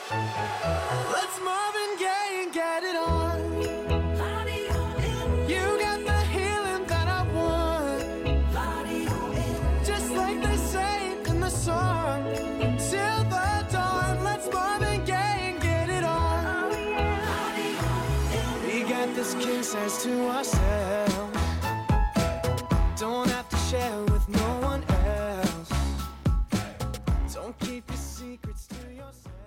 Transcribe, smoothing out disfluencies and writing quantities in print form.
Let's Marvin Gaye and get it on. You got the healing that I want. Just like they say in the song. Till the dawn, let's Marvin Gaye and get it on. We got this kiss as to ourselves. Don't have to share with no one else. Don't keep your secrets to yourself.